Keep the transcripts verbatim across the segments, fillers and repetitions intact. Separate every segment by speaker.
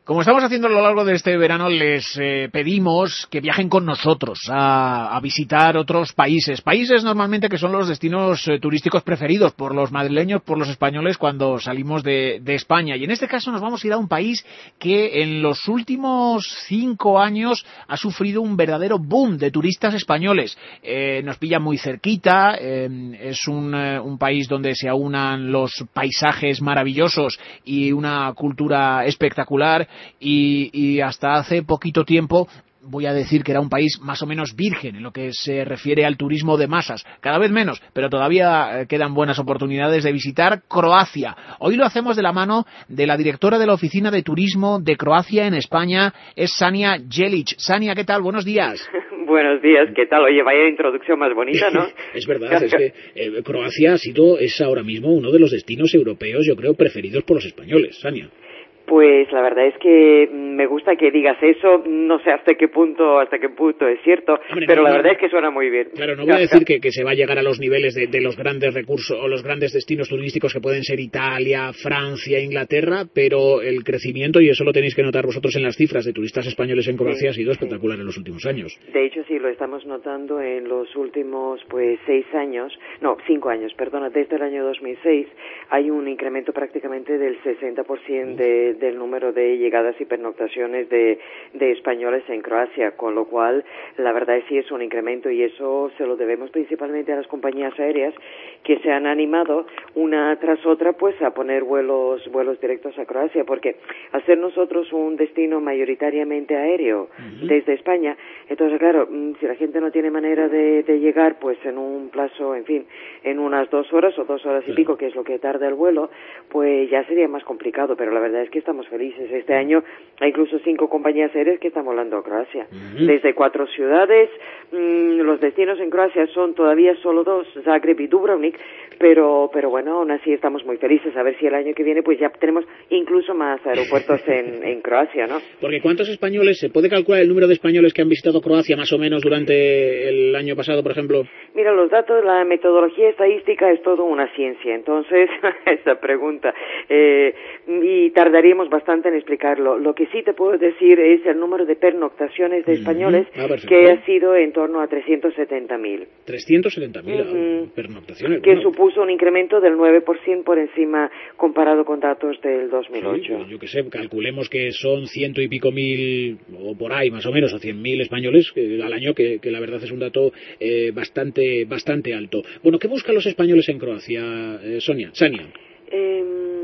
Speaker 1: Como estamos haciendo a lo largo de este verano, les eh, pedimos que viajen con nosotros a, a visitar otros países. Países normalmente que son los destinos eh, turísticos preferidos por los madrileños, por los españoles cuando salimos de, de España. Y en este caso nos vamos a ir a un país que en los últimos cinco años ha sufrido un verdadero boom de turistas españoles. Eh, nos pilla muy cerquita, eh, es un, eh, un país donde se aunan los paisajes maravillosos y una cultura espectacular. Y, y hasta hace poquito tiempo, voy a decir que era un país más o menos virgen en lo que se refiere al turismo de masas, cada vez menos, pero todavía quedan buenas oportunidades de visitar Croacia. Hoy lo hacemos de la mano de la directora de la Oficina de Turismo de Croacia en España, es Sanja Jelic. Sanja, ¿qué tal? Buenos días.
Speaker 2: Buenos días, ¿qué tal? Oye, vaya introducción más bonita, ¿no?
Speaker 1: Es verdad, es que eh, Croacia ha sido, es ahora mismo uno de los destinos europeos, yo creo, preferidos por los españoles, Sanja.
Speaker 2: Pues la verdad es que me gusta que digas eso, no sé hasta qué punto hasta qué punto es cierto, Hombre, pero no, la verdad no, es que suena muy bien.
Speaker 1: Claro, no voy a decir que, que se va a llegar a los niveles de, de los grandes recursos o los grandes destinos turísticos que pueden ser Italia, Francia, Inglaterra, pero el crecimiento, y eso lo tenéis que notar vosotros en las cifras de turistas españoles en Croacia, sí, ha sido espectacular sí. en los últimos años.
Speaker 2: De hecho, sí, lo estamos notando en los últimos pues seis años, no, cinco años, perdona, desde el año dos mil seis hay un incremento prácticamente del sesenta por ciento de del número de llegadas y pernoctaciones de, de españoles en Croacia, con lo cual la verdad es que sí es un incremento y eso se lo debemos principalmente a las compañías aéreas que se han animado una tras otra pues a poner vuelos vuelos directos a Croacia, porque al ser nosotros un destino mayoritariamente aéreo uh-huh. desde España, entonces claro, si la gente no tiene manera de, de llegar pues en un plazo, en fin, en unas dos horas o dos horas y pico, que es lo que tarda el vuelo, pues ya sería más complicado, pero la verdad es que estamos felices. Este año hay incluso cinco compañías aéreas que están volando a Croacia. Uh-huh. Desde cuatro ciudades, mmm, los destinos en Croacia son todavía solo dos, Zagreb y Dubrovnik, pero pero bueno, aún así estamos muy felices. A ver si el año que viene pues ya tenemos incluso más aeropuertos en, en Croacia, ¿no?
Speaker 1: Porque ¿cuántos españoles, se puede calcular el número de españoles que han visitado Croacia más o menos durante el año pasado, por ejemplo?
Speaker 2: Mira, los datos, la metodología estadística es todo una ciencia, entonces, esa pregunta, eh, y tardaríamos bastante en explicarlo. Lo que sí te puedo decir es el número de pernoctaciones de españoles, uh-huh. ah, que ha sido en torno a trescientos setenta mil.
Speaker 1: trescientos setenta mil uh-huh. pernoctaciones.
Speaker 2: Que bueno. supuso un incremento del nueve por ciento por encima comparado con datos del dos mil ocho.
Speaker 1: Sí, yo qué sé, calculemos que son ciento y pico mil, o por ahí más o menos, o cien mil españoles eh, al año, que, que la verdad es un dato eh, bastante bastante alto. Bueno, ¿qué buscan los españoles en Croacia, eh, Sonia? Sanja.
Speaker 2: Eh,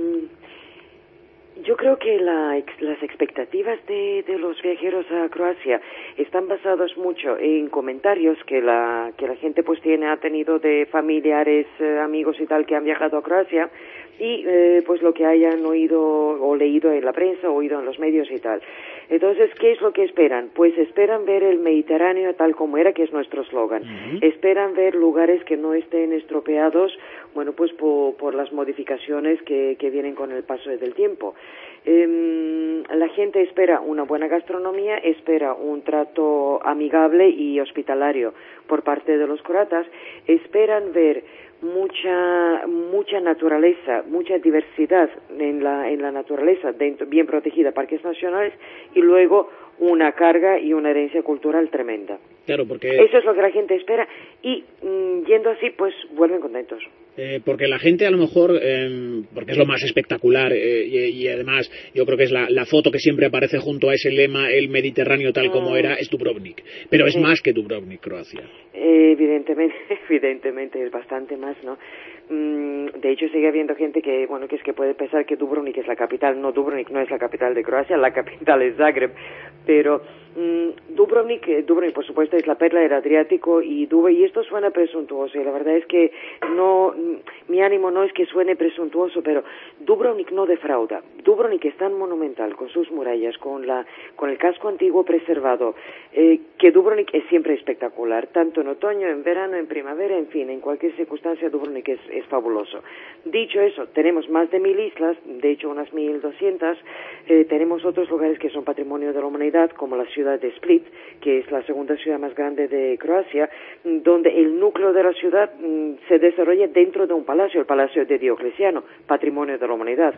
Speaker 2: Yo creo que la, las expectativas de, de los viajeros a Croacia están basadas mucho en comentarios que la que la gente pues tiene ha tenido de familiares, eh, amigos y tal que han viajado a Croacia y eh, pues lo que hayan oído o leído en la prensa o oído en los medios y tal. Entonces, ¿qué es lo que esperan? Pues esperan ver el Mediterráneo tal como era, que es nuestro eslogan. Uh-huh. Esperan ver lugares que no estén estropeados, bueno, pues por, por las modificaciones que, que vienen con el paso del tiempo. Eh, la gente espera una buena gastronomía, espera un trato amigable y hospitalario por parte de los croatas, esperan ver mucha mucha naturaleza, mucha diversidad en la en la naturaleza, dentro, bien protegida, parques nacionales, y luego una carga y una herencia cultural tremenda.
Speaker 1: Claro, porque
Speaker 2: eso es lo que la gente espera y mmm, yendo así pues vuelven contentos.
Speaker 1: Eh, porque la gente a lo mejor, eh, porque es lo más espectacular eh, y, y además yo creo que es la, la foto que siempre aparece junto a ese lema, el Mediterráneo tal como mm. era, es Dubrovnik, pero es sí. más que Dubrovnik, Croacia.
Speaker 2: Eh, evidentemente, evidentemente es bastante más, ¿no? Mm, de hecho sigue habiendo gente que, bueno, que es que puede pensar que Dubrovnik es la capital. No, Dubrovnik no es la capital de Croacia, la capital es Zagreb, pero mm, Dubrovnik, eh, Dubrovnik por supuesto es la perla del Adriático y Dub y esto suena presuntuoso y la verdad es que no, mi ánimo no es que suene presuntuoso, pero Dubrovnik no defrauda. Dubrovnik es tan monumental con sus murallas, con la con el casco antiguo preservado, eh, que Dubrovnik es siempre espectacular, tanto en otoño, en verano, en primavera, en fin, en cualquier circunstancia Dubrovnik es, es fabuloso. Dicho eso, tenemos más de mil islas, de hecho unas mil doscientas, eh, tenemos otros lugares que son patrimonio de la humanidad, como la ciudad de Split, que es la segunda ciudad más grande de Croacia, donde el núcleo de la ciudad mm, se desarrolla dentro de un palacio, el Palacio de Diocleciano, patrimonio de la humanidad.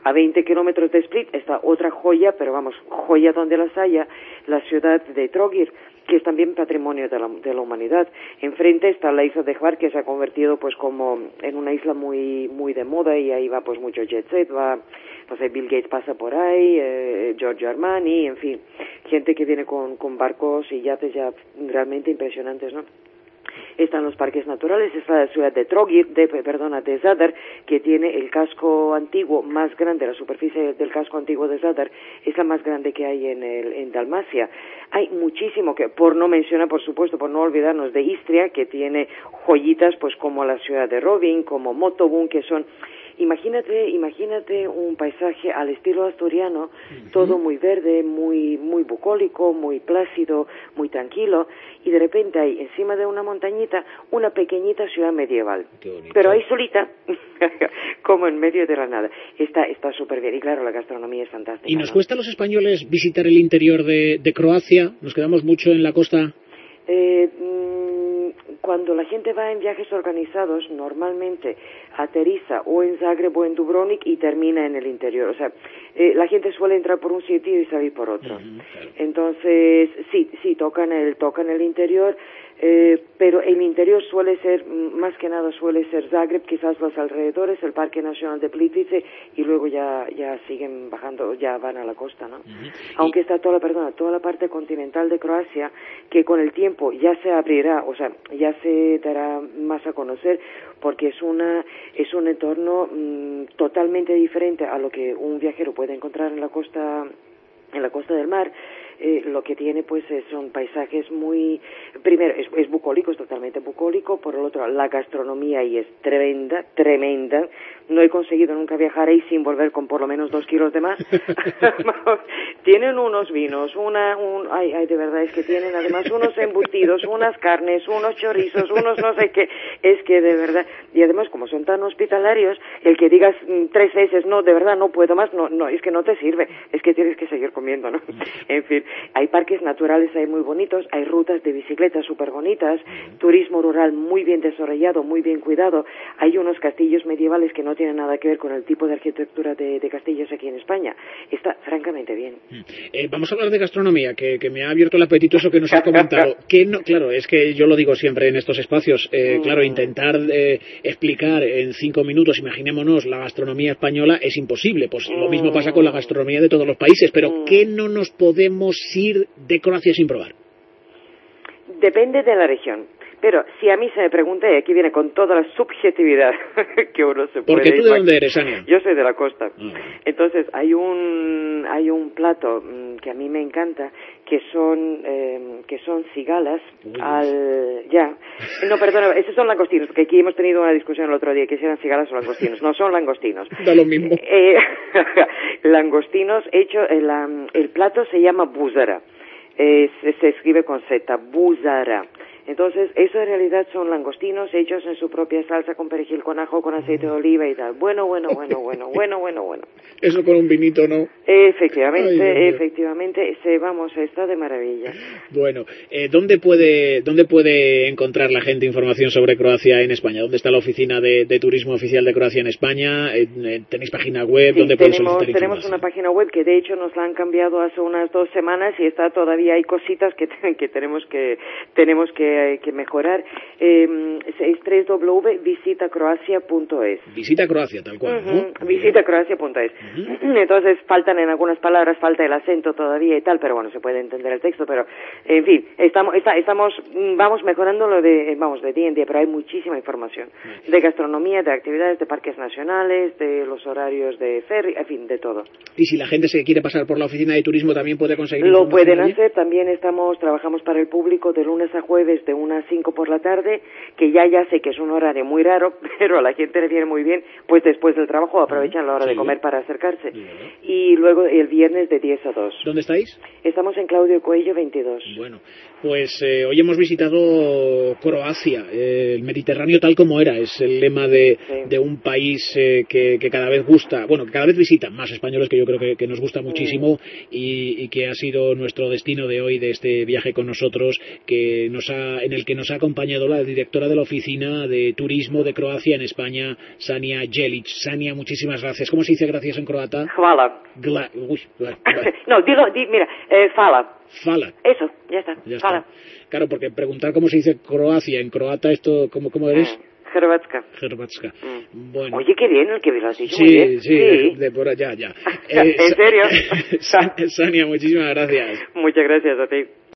Speaker 2: A veinte kilómetros de Split está otra joya, pero vamos, joya donde las haya, la ciudad de Trogir, que es también patrimonio de la, de la humanidad. Enfrente está la isla de Hvar, que se ha convertido pues como en una isla muy muy de moda, y ahí va pues mucho jet set, va, no sé, Bill Gates pasa por ahí, eh, Giorgio Armani, en fin, gente que viene con, con barcos y yates ya realmente impresionantes, ¿no? Están los parques naturales, está la ciudad de Trogir, de, perdona, de Zadar, que tiene el casco antiguo más grande, la superficie del casco antiguo de Zadar es la más grande que hay en, el, en Dalmacia. Hay muchísimo que, por no mencionar, por supuesto, por no olvidarnos de Istria, que tiene joyitas pues como la ciudad de Rovinj, como Motovun, que son... Imagínate, imagínate un paisaje al estilo asturiano, uh-huh. todo muy verde, muy muy bucólico, muy plácido, muy tranquilo, y de repente hay encima de una montañita una pequeñita ciudad medieval, pero ahí solita, como en medio de la nada. Está está súper bien, y claro, la gastronomía es fantástica.
Speaker 1: ¿Y nos
Speaker 2: ¿no?
Speaker 1: cuesta a los españoles visitar el interior de, de Croacia? ¿Nos quedamos mucho en la costa?
Speaker 2: Eh, cuando la gente va en viajes organizados, normalmente aterriza o en Zagreb o en Dubrovnik y termina en el interior. O sea, eh, la gente suele entrar por un sitio y salir por otro. Uh-huh, claro. Entonces, sí, sí, tocan el, tocan el interior, eh, pero el interior suele ser, más que nada suele ser Zagreb, quizás los alrededores, el Parque Nacional de Plitvice, y luego ya, ya siguen bajando, ya van a la costa, ¿no? Uh-huh. Aunque está toda la, perdona, toda la parte continental de Croacia, que con el tiempo ya se abrirá, o sea, ya se dará más a conocer, porque es una es un entorno mmm, totalmente diferente a lo que un viajero puede encontrar en la costa en la costa del mar. Eh, lo que tiene pues son paisajes muy, primero es, es bucólico, es totalmente bucólico, por el otro la gastronomía ahí es tremenda, tremenda. No he conseguido nunca viajar ahí sin volver con por lo menos dos kilos de más. Tienen unos vinos, una, un, ay, ay, de verdad es que tienen además unos embutidos, unas carnes, unos chorizos, unos no sé qué, es que de verdad, y además como son tan hospitalarios, el que digas mm, tres veces no, de verdad no puedo más, no, no, es que no te sirve, es que tienes que seguir comiendo, ¿no? En fin, hay parques naturales ahí muy bonitos, hay rutas de bicicletas súper bonitas, turismo rural muy bien desarrollado, muy bien cuidado, hay unos castillos medievales que no tienen nada que ver con el tipo de arquitectura de, de castillos aquí en España. Está francamente bien.
Speaker 1: Eh, vamos a hablar de gastronomía, que, que me ha abierto el apetito eso que nos has comentado. Que no, claro, es que yo lo digo siempre en estos espacios, eh, mm. claro, intentar eh, explicar en cinco minutos, imaginémonos, la gastronomía española es imposible, pues mm. lo mismo pasa con la gastronomía de todos los países, pero mm. ¿qué no nos podemos ir de Croacia sin probar?
Speaker 2: Depende de la región. Pero si a mí se me pregunta, y aquí viene con toda la subjetividad que uno se puede...
Speaker 1: ¿Por qué tú de dónde eres, Ania?
Speaker 2: Yo soy de la costa. Uh-huh. Entonces, hay un hay un plato mmm, que a mí me encanta, que son eh, que son cigalas Uy, al... Ya. No, perdona, esos son langostinos, porque aquí hemos tenido una discusión el otro día, que si eran cigalas o langostinos. No, son langostinos.
Speaker 1: Da lo mismo.
Speaker 2: Eh, langostinos hechos... El, el plato se llama buzara. Eh, se, se escribe con Z, buzara. Entonces, eso en realidad son langostinos hechos en su propia salsa con perejil, con ajo, con aceite de oliva y tal. Bueno, bueno, bueno, bueno, bueno, bueno, bueno.
Speaker 1: Eso con un vinito, ¿no?
Speaker 2: Efectivamente, Ay, efectivamente, se, vamos, está de maravilla.
Speaker 1: Bueno, eh, ¿dónde puede dónde puede encontrar la gente información sobre Croacia en España? ¿Dónde está la oficina de, de turismo oficial de Croacia en España? Eh, ¿Tenéis página web?
Speaker 2: Sí,
Speaker 1: ¿Dónde
Speaker 2: tenemos,
Speaker 1: pueden solicitar información?
Speaker 2: Tenemos una página web que de hecho nos la han cambiado hace unas dos semanas y está todavía, hay cositas que, que tenemos que tenemos que que mejorar. Eh, es doble u doble u doble u punto visita croacia punto es.
Speaker 1: Visita Croacia, tal cual,
Speaker 2: uh-huh.
Speaker 1: ¿no?
Speaker 2: visita croacia punto es. Uh-huh. Entonces faltan en algunas palabras, falta el acento todavía y tal, pero bueno, se puede entender el texto, pero en fin, estamos está, estamos vamos mejorando lo de, vamos, de día en día, pero hay muchísima información uh-huh. de gastronomía, de actividades, de parques nacionales, de los horarios de ferry, en fin, de todo.
Speaker 1: Y si la gente se quiere pasar por la oficina de turismo, también puede conseguir
Speaker 2: lo pueden
Speaker 1: allí?
Speaker 2: hacer. También estamos trabajamos para el público de lunes a jueves de unas cinco por la tarde, que ya ya sé que es un horario muy raro, pero a la gente le viene muy bien, pues después del trabajo aprovechan la hora sí. de comer para acercarse. Sí. Y luego el viernes de diez a dos.
Speaker 1: ¿Dónde estáis?
Speaker 2: Estamos en Claudio Coello veintidós.
Speaker 1: Bueno, pues eh, hoy hemos visitado Croacia, eh, el Mediterráneo tal como era, es el lema de, sí. de un país eh, que, que cada vez gusta, bueno, que cada vez visitan más españoles, que yo creo que, que nos gusta muchísimo sí. y, y que ha sido nuestro destino de hoy, de este viaje con nosotros, que nos ha la, en el que nos ha acompañado la directora de la Oficina de Turismo de Croacia en España, Sanja Jelic. Sanja, muchísimas gracias. ¿Cómo se dice gracias en croata?
Speaker 2: Hvala.
Speaker 1: Gla, uy, gla,
Speaker 2: no, digo, di, mira, eh, fala.
Speaker 1: Fala.
Speaker 2: Eso, ya está.
Speaker 1: Ya
Speaker 2: fala.
Speaker 1: Está. Claro, porque preguntar cómo se dice Croacia en croata, esto, ¿cómo, cómo eres?
Speaker 2: Mm. Hrvatska.
Speaker 1: Hrvatska.
Speaker 2: Mm.
Speaker 1: Bueno.
Speaker 2: Oye, qué bien el que lo has dicho.
Speaker 1: Sí,
Speaker 2: muy bien.
Speaker 1: sí,
Speaker 2: sí.
Speaker 1: De, de por allá, ya.
Speaker 2: ¿En
Speaker 1: Eh,
Speaker 2: serio?
Speaker 1: Sanja, muchísimas gracias.
Speaker 2: Muchas gracias a ti.